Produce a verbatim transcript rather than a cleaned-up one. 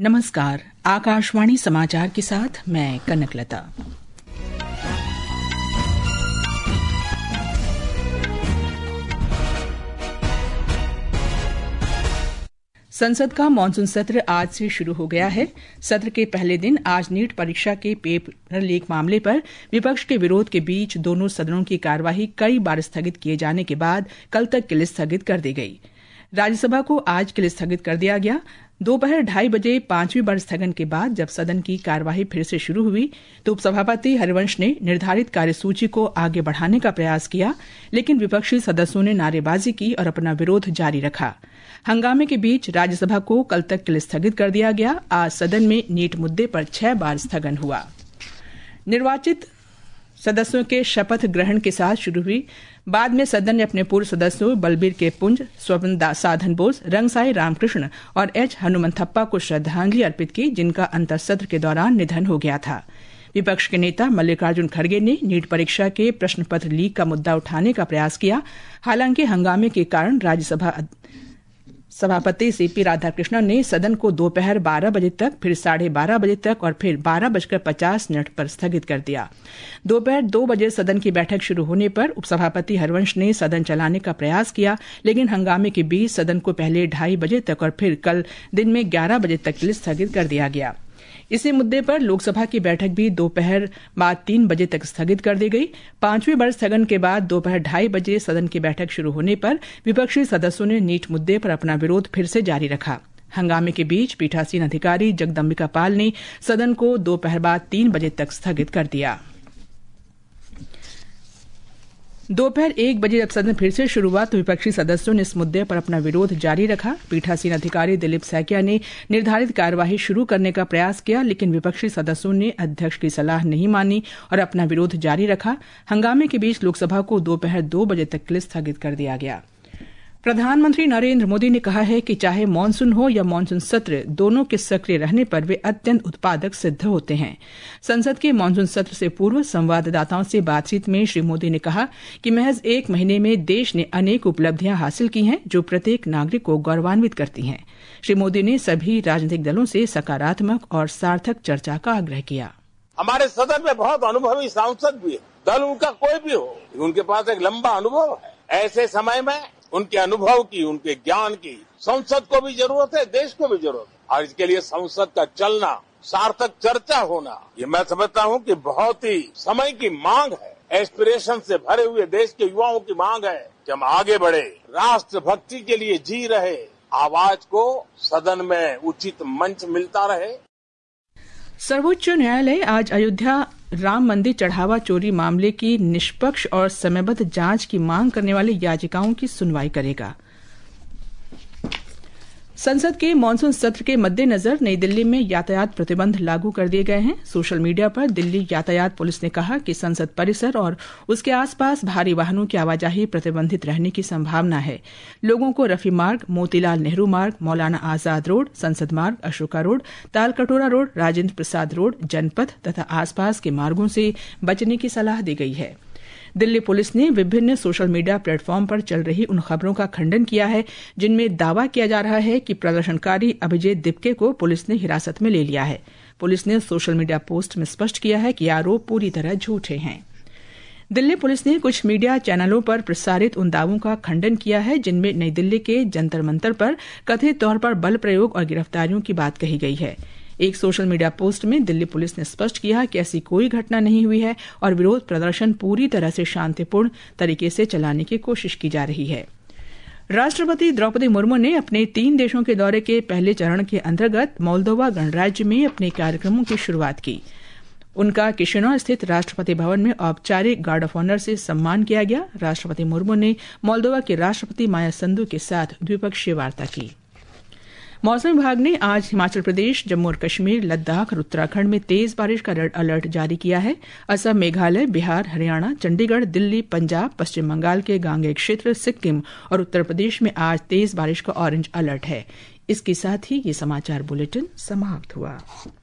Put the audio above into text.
नमस्कार, आकाशवाणी समाचार के साथ मैं कनकलता। संसद का मानसून सत्र आज से शुरू हो गया है। सत्र के पहले दिन आज नीट परीक्षा के पेपर लीक मामले पर विपक्ष के विरोध के बीच दोनों सदनों की कार्यवाही कई बार स्थगित किए जाने के बाद कल तक के लिए स्थगित कर दी गई। राज्यसभा को आज के लिए स्थगित कर दिया गया। दोपहर ढाई बजे पांचवीं बार स्थगन के बाद जब सदन की कार्यवाही फिर से शुरू हुई तो उपसभापति हरिवंश ने निर्धारित कार्यसूची को आगे बढ़ाने का प्रयास किया, लेकिन विपक्षी सदस्यों ने नारेबाजी की और अपना विरोध जारी रखा। हंगामे के बीच राज्यसभा को कल तक के लिए स्थगित कर दिया गया। आज सदन में नीट मुद्दे पर छह बार स्थगन हुआ। निर्वाचित सदस्यों के शपथ ग्रहण के साथ शुरू हुई। बाद में सदन ने अपने पूर्व सदस्यों बलबीर के पुंज, स्वपन साधन बोस, रंगसाई रामकृष्ण और एच हनुमंथप्पा को श्रद्धांजलि अर्पित की, जिनका अंतर सत्र के दौरान निधन हो गया था। विपक्ष के नेता मल्लिकार्जुन खड़गे ने नीट परीक्षा के प्रश्न पत्र लीक का मुद्दा उठाने का प्रयास किया। हालांकि हंगामे के कारण राज्यसभा सभापति सीपी राधाकृष्णन ने सदन को दोपहर बारह बजे तक, फिर साढ़े बारह बजे तक और फिर बारह बजकर पचास मिनट पर स्थगित कर दिया। दोपहर दो बजे सदन की बैठक शुरू होने पर उपसभापति हरिवंश ने सदन चलाने का प्रयास किया, लेकिन हंगामे के बीच सदन को पहले ढाई बजे तक और फिर कल दिन में ग्यारह बजे तक के लिए स्थगित कर दिया गया। इसी मुद्दे पर लोकसभा की बैठक भी दोपहर बाद तीन बजे तक स्थगित कर दी गई। पांचवीं बार स्थगन के बाद दोपहर ढाई बजे सदन की बैठक शुरू होने पर विपक्षी सदस्यों ने नीट मुद्दे पर अपना विरोध फिर से जारी रखा। हंगामे के बीच पीठासीन अधिकारी जगदम्बिका पाल ने सदन को दोपहर बाद तीन बजे तक स्थगित कर दिया। दोपहर एक बजे जब सदन फिर से शुरू हुआ तो विपक्षी सदस्यों ने इस मुद्दे पर अपना विरोध जारी रखा। पीठासीन अधिकारी दिलीप सैकिया ने निर्धारित कार्यवाही शुरू करने का प्रयास किया, लेकिन विपक्षी सदस्यों ने अध्यक्ष की सलाह नहीं मानी और अपना विरोध जारी रखा। हंगामे के बीच लोकसभा को दोपहर दो बजे तक के लिए स्थगित कर दिया गया। प्रधानमंत्री नरेंद्र मोदी ने कहा है कि चाहे मानसून हो या मानसून सत्र, दोनों के सक्रिय रहने पर वे अत्यंत उत्पादक सिद्ध होते हैं। संसद के मानसून सत्र से पूर्व संवाददाताओं से बातचीत में श्री मोदी ने कहा कि महज एक महीने में देश ने अनेक उपलब्धियां हासिल की हैं, जो प्रत्येक नागरिक को गौरवान्वित करती हैं। श्री मोदी ने सभी राजनीतिक दलों से सकारात्मक और सार्थक चर्चा का आग्रह किया। हमारे सदन में बहुत अनुभवी सांसद भी है, दल उनका कोई भी हो, उनके पास एक लंबा अनुभव है। ऐसे समय में उनके अनुभव की, उनके ज्ञान की संसद को भी जरूरत है, देश को भी जरूरत है। और इसके लिए संसद का चलना, सार्थक चर्चा होना, ये मैं समझता हूं कि बहुत ही समय की मांग है। एस्पिरेशन से भरे हुए देश के युवाओं की मांग है कि हम आगे बढ़े, राष्ट्रभक्ति के लिए जी रहे आवाज को सदन में उचित मंच मिलता रहे। सर्वोच्च न्यायालय आज अयोध्या राम मंदिर चढ़ावा चोरी मामले की निष्पक्ष और समयबद्ध जांच की मांग करने वाली याचिकाओं की सुनवाई करेगा। संसद के मानसून सत्र के मद्देनजर नई दिल्ली में यातायात प्रतिबंध लागू कर दिए गए हैं। सोशल मीडिया पर दिल्ली यातायात पुलिस ने कहा कि संसद परिसर और उसके आसपास भारी वाहनों की आवाजाही प्रतिबंधित रहने की संभावना है। लोगों को रफी मार्ग, मोतीलाल नेहरू मार्ग, Maulana Azad road, Sansad Marg, Ashoka road, Talkatora road, Rajendra Prasad road, Janpath तथा आसपास के मार्गों से बचने की सलाह दी गई है। दिल्ली पुलिस ने विभिन्न सोशल मीडिया प्लेटफॉर्म पर चल रही उन खबरों का खंडन किया है जिनमें दावा किया जा रहा है कि प्रदर्शनकारी अभिजीत दिपके को पुलिस ने हिरासत में ले लिया है। पुलिस ने सोशल मीडिया पोस्ट में स्पष्ट किया है कि आरोप पूरी तरह झूठे हैं। दिल्ली पुलिस ने कुछ मीडिया चैनलों पर प्रसारित उन दावों का खंडन किया है जिनमें नई दिल्ली के जंतर मंतर पर कथित तौर पर बल प्रयोग और गिरफ्तारियों की बात कही गई है। एक सोशल मीडिया पोस्ट में दिल्ली पुलिस ने स्पष्ट किया कि ऐसी कोई घटना नहीं हुई है और विरोध प्रदर्शन पूरी तरह से शांतिपूर्ण तरीके से चलाने की कोशिश की जा रही है। राष्ट्रपति द्रौपदी मुर्मू ने अपने तीन देशों के दौरे के पहले चरण के अंतर्गत मोल्दोवा गणराज्य में अपने कार्यक्रमों की शुरुआत की। उनका किशिनौ स्थित राष्ट्रपति भवन में औपचारिक गार्ड ऑफ ऑनर से सम्मान किया गया। राष्ट्रपति मुर्मू ने मोल्दोवा के राष्ट्रपति माया संधू के साथ द्विपक्षीय वार्ता की। मौसम विभाग ने आज हिमाचल प्रदेश, जम्मू और कश्मीर, लद्दाख और उत्तराखंड में तेज बारिश का रेड अलर्ट जारी किया है। असम, मेघालय, बिहार, हरियाणा, चंडीगढ़, दिल्ली, पंजाब, पश्चिम बंगाल के गांगेय क्षेत्र, सिक्किम और उत्तर प्रदेश में आज तेज बारिश का ऑरेंज अलर्ट है। इसके साथ ही ये समाचार बुलेटिन समाप्त हुआ।